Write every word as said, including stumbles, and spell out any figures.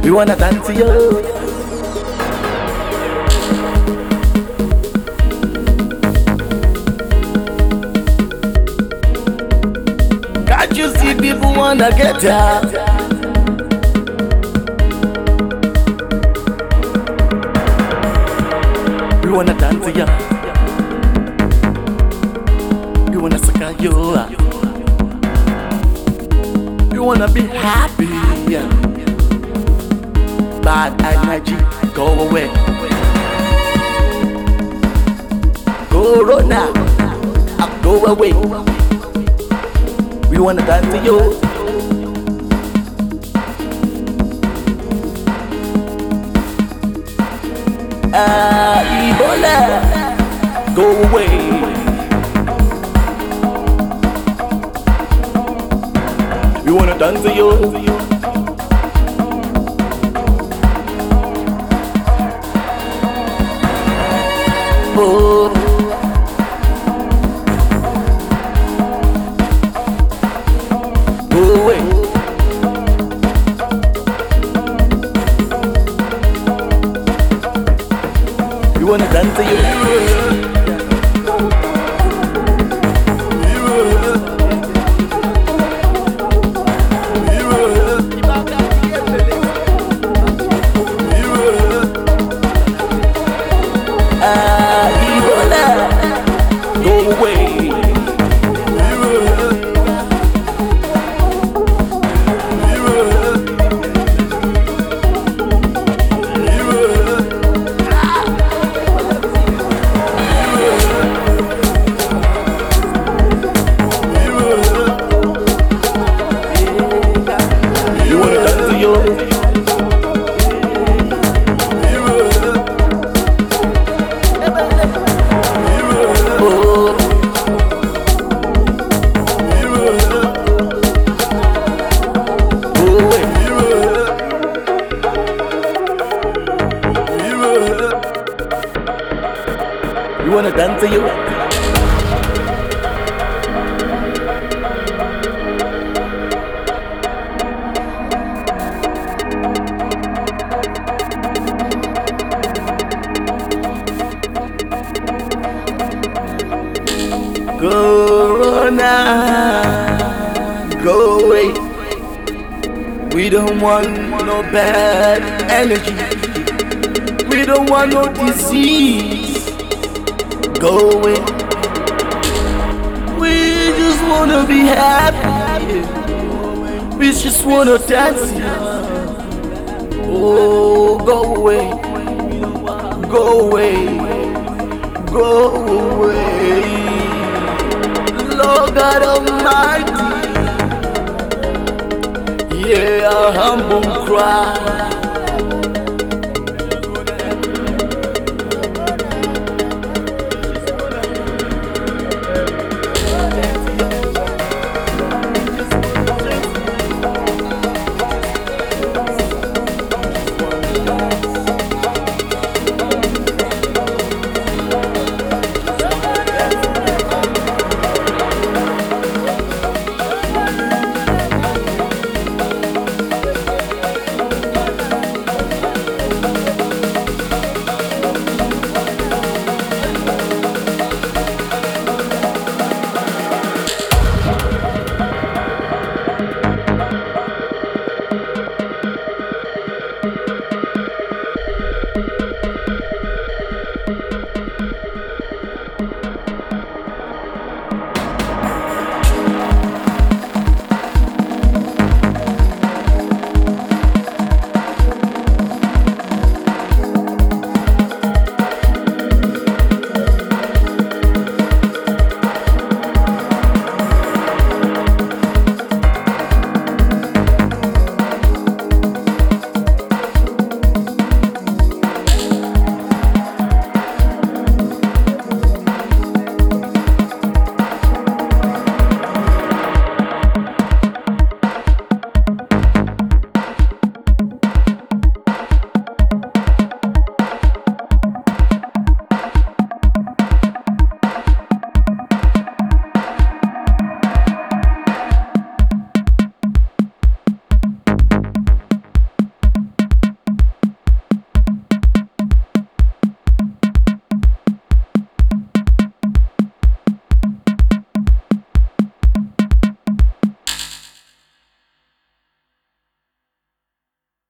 We wanna dance to you. Can't you see people wanna get up? We wanna dance to you. We wanna suck you. We wanna be happy. Bad energy, go away. Corona, go away. We wanna dance to you. Ah, Ebola, go away. We wanna dance to you. Oh. Go away. You wanna dance to you? You wanna dance to you? Corona, go away. We don't want no bad energy. We don't want no disease. Go away. We just wanna be happy. We just wanna dance. Oh, go away. Go away. Go away. Lord God Almighty. Yeah, a humble cry.